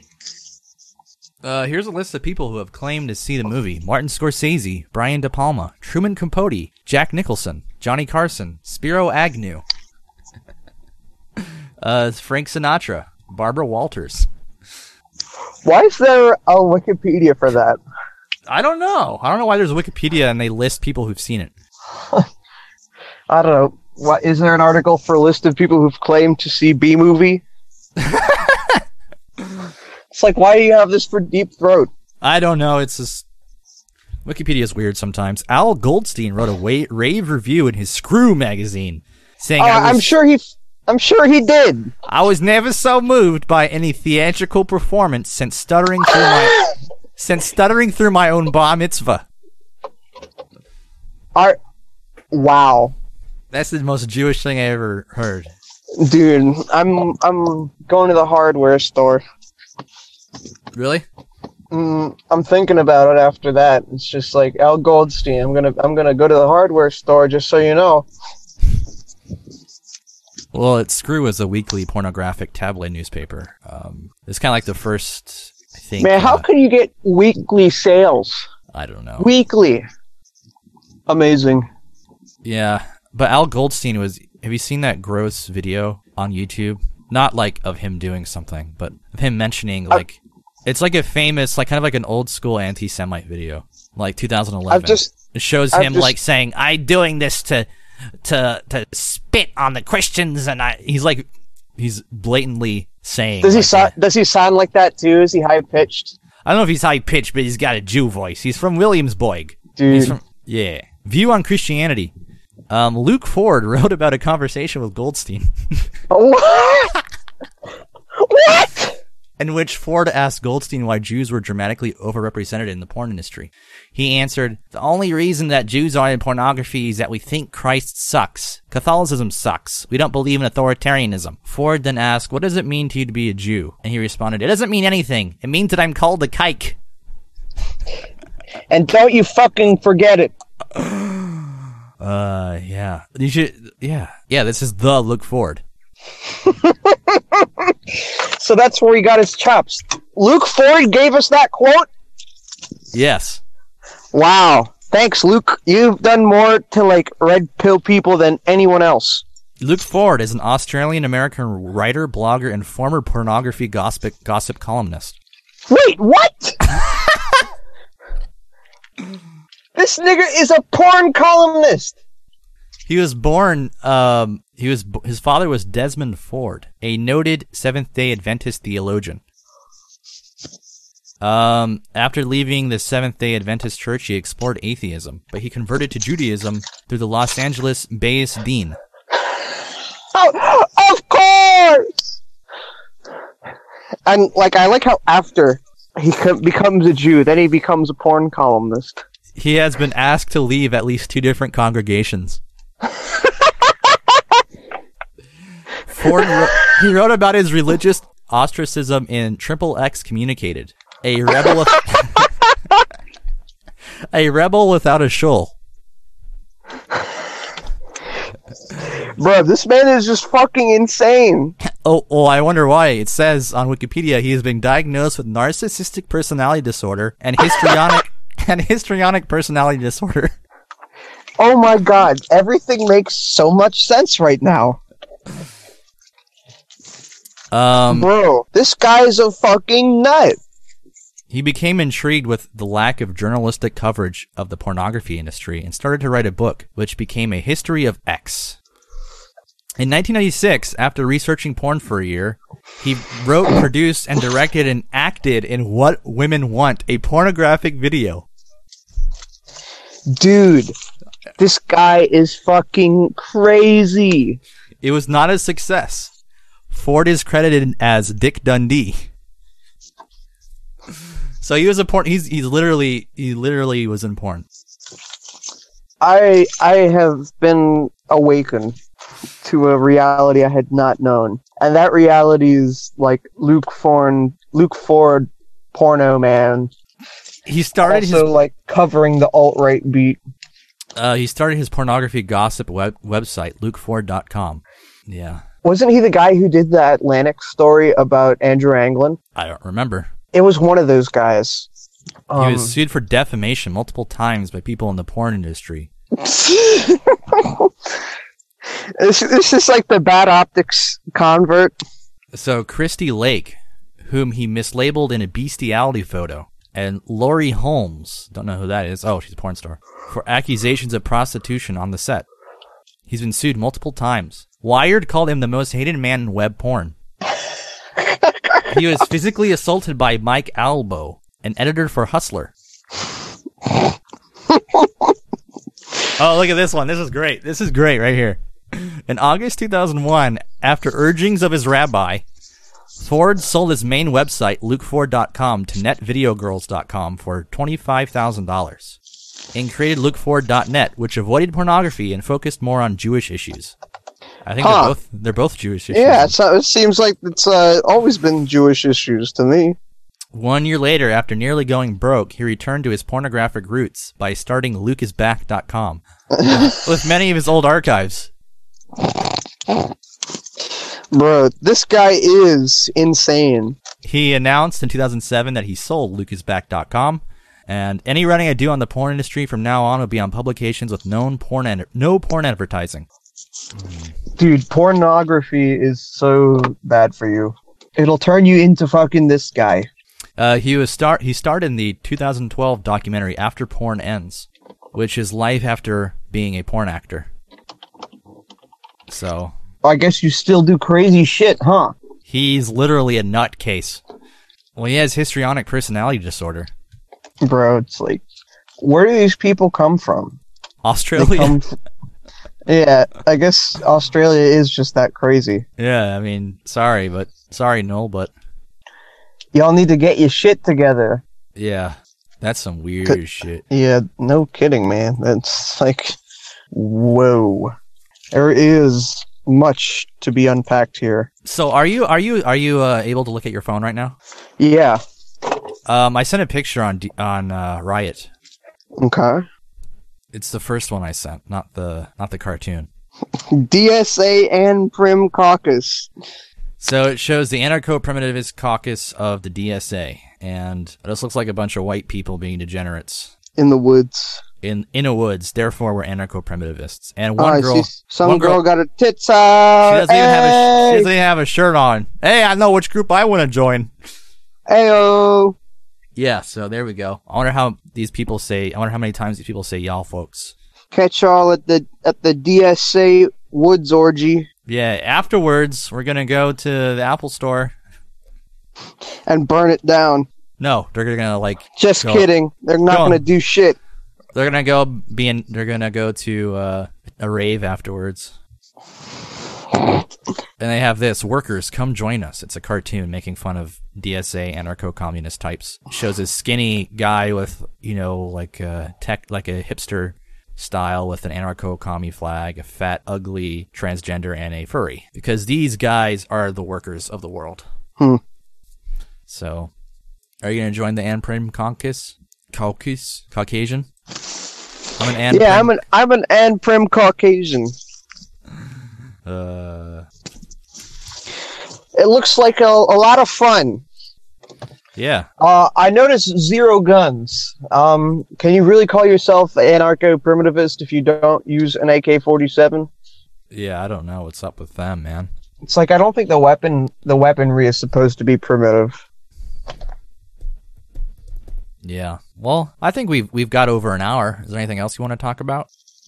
Uh, here's a list of people who have claimed to see the movie: Martin Scorsese, Brian De Palma, Truman Capote, Jack Nicholson, Johnny Carson, Spiro Agnew, uh, Frank Sinatra, Barbara Walters. Why is there a Wikipedia for that? I don't know. I don't know why there's Wikipedia and they list people who've seen it. I don't know. What, is there an article for a list of people who've claimed to see B-movie? It's like, why do you have this for Deep Throat? I don't know. It's just... Wikipedia is weird sometimes. Al Goldstein wrote a wa- rave review in his Screw magazine, saying, uh, I was, I'm sure he... I'm sure he did. I was never so moved by any theatrical performance since stuttering through my... since stuttering through my own bar mitzvah. Our... Wow. That's the most Jewish thing I ever heard. Dude, I'm I'm going to the hardware store. Really? Mm, I'm thinking about it after that. It's just like Al Goldstein. I'm gonna I'm gonna go to the hardware store just so you know. Well, it's Screw is a weekly pornographic tabloid newspaper. Um, it's kind of like the first, I think. Man, how uh, can you get weekly sales? I don't know. Weekly. Amazing. Yeah, but Al Goldstein was... Have you seen that gross video on YouTube? Not like of him doing something, but of him mentioning like... I, it's like a famous, like kind of like an old school anti-Semite video. Like two thousand eleven. I've just, it shows I've him just, like saying, I'm doing this to... to to spit on the Christians, and I... He's like... He's blatantly saying... Does he, like, so, does he sound like that too? Is he high-pitched? I don't know if he's high-pitched, but he's got a Jew voice. He's from Williamsburg. Dude. He's from, yeah. View on Christianity. Um, Luke Ford wrote about a conversation with Goldstein. What? What? In which Ford asked Goldstein why Jews were dramatically overrepresented in the porn industry. He answered, the only reason that Jews are in pornography is that we think Christ sucks. Catholicism sucks. We don't believe in authoritarianism. Ford then asked, what does it mean to you to be a Jew? And he responded, it doesn't mean anything. It means that I'm called a kike. And don't you fucking forget it. Uh, yeah. You should, yeah. Yeah, this is the Luke Ford. So that's where he got his chops. Luke Ford gave us that quote? Yes. Wow. Thanks, Luke. You've done more to, like, red pill people than anyone else. Luke Ford is an Australian-American writer, blogger, and former pornography gossip, gossip columnist. Wait, what? This nigga is a porn columnist. He was born, um, he was, his father was Desmond Ford, a noted Seventh-day Adventist theologian. Um, after leaving the Seventh-day Adventist church, he explored atheism, but he converted to Judaism through the Los Angeles Beis Din. Oh, of course! And, like, I like how after he co- becomes a Jew, then he becomes a porn columnist. He has been asked to leave at least two different congregations. Ford wrote, he wrote about his religious ostracism in Triple X Communicated, a rebel, a rebel without a shoal. Bro, this man is just fucking insane. Oh, oh, I wonder why. It says on Wikipedia he has been diagnosed with narcissistic personality disorder and histrionic and histrionic personality disorder. Oh my god, everything makes so much sense right now. Um, Bro, this guy's a fucking nut. He became intrigued with the lack of journalistic coverage of the pornography industry and started to write a book, which became A History of X. In nineteen ninety-six, after researching porn for a year, he wrote, produced, and directed and acted in What Women Want, a pornographic video. Dude, this guy is fucking crazy. It was not a success. Ford is credited as Dick Dundee. So he was a porn. He's he's literally he literally was in porn. I I have been awakened to a reality I had not known, and that reality is like Luke Ford, Luke Ford, porno man. He started also his like covering the alt-right beat. Uh, he started his pornography gossip web- website, luke ford dot com. Yeah. Wasn't he the guy who did the Atlantic story about Andrew Anglin? I don't remember. It was one of those guys. Um, He was sued for defamation multiple times by people in the porn industry. it's, it's just like the bad optics convert. So Christy Lake, whom he mislabeled in a bestiality photo, and Laurie Holmes, don't know who that is, oh, she's a porn star, for accusations of prostitution on the set. He's been sued multiple times. Wired called him the most hated man in web porn. He was physically assaulted by Mike Albo, an editor for Hustler. Oh, look at this one. This is great. This is great right here. In August two thousand one, after urgings of his rabbi, Ford sold his main website, luke ford dot com, to net video girls dot com for twenty-five thousand dollars and created luke ford dot net, which avoided pornography and focused more on Jewish issues. I think Huh. they're both they're both Jewish issues. Yeah, it's, uh, it seems like it's uh, always been Jewish issues to me. One year later, after nearly going broke, he returned to his pornographic roots by starting luke is back dot com with many of his old archives. Bro, this guy is insane. He announced in two thousand seven that he sold luke is back dot com, and any writing I do on the porn industry from now on will be on publications with known porn and no porn advertising. Dude, pornography is so bad for you. It'll turn you into fucking this guy. Uh, he was start. He starred in the two thousand twelve documentary After Porn Ends, which is life after being a porn actor. So I guess you still do crazy shit, huh? he's literally a nutcase. Well, he has histrionic personality disorder. Bro, it's like, where do these people come from? They Australia. come f- yeah, I guess Australia is just that crazy. Yeah, I mean, sorry, but sorry, Noel, but Y'all need to get your shit together. yeah, that's some weird Could- shit. Yeah, no kidding, man. That's like, whoa. There is much to be unpacked here. So, are you are you are you uh, able to look at your phone right now? Yeah. Um, I sent a picture on D- on uh, Riot. Okay. It's the first one I sent, not the not the cartoon. D S A and Prim Caucus. So it shows the anarcho-primitivist caucus of the D S A, and this looks like a bunch of white people being degenerates In the woods. in in a woods. Therefore, we're anarcho-primitivists. And Oh, one I girl, see. Some one girl, girl, got her tits out. she doesn't even have a she Hey! doesn't even have a shirt on. Hey, I know which group I want to join. Ayo. Yeah, so there we go. I wonder how these people say. I wonder how many times these people say y'all, folks. Catch y'all at the at the D S A Woods orgy Yeah. Afterwards, we're gonna go to the Apple Store. and burn it down. No, they're gonna like. Just Go. kidding. They're not Go. gonna do shit. They're gonna go be in. They're gonna go to uh, a rave afterwards. And they have this: workers, come join us. It's a cartoon making fun of D S A anarcho-communist types. It shows a skinny guy with, you know, like a tech, like a hipster style with an anarcho-commie flag, a fat, ugly transgender, and a furry. Because these guys are the workers of the world. Hmm. So, are you gonna join the Anprim Caucus? Caucus? Caucasian? I'm an Anprim. Yeah, I'm an I'm an Ann Prim Caucasian. Uh, It looks like a, a lot of fun. yeah. Uh, I noticed zero guns. Um, can you really call yourself anarcho-primitivist if you don't use an A K forty-seven? Yeah, I don't know what's up with them, man. It's like I don't think the weapon the weaponry is supposed to be primitive. Yeah. Well, I think we've we've got over an hour. Is there anything else you want to talk about?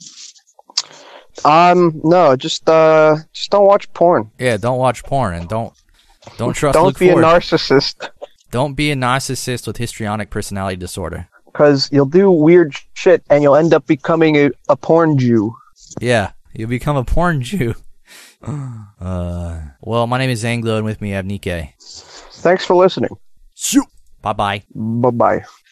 Um, no, just uh, just don't watch porn. Yeah, don't watch porn and don't don't trust Don't Luke be Ford. a narcissist, Don't be a narcissist with histrionic personality disorder. because you'll do weird shit and you'll end up becoming a, a porn Jew. Yeah, you become a porn Jew. uh, well, my name is Anglo, and with me I have Nikkei. Thanks for listening. Bye bye. Bye bye.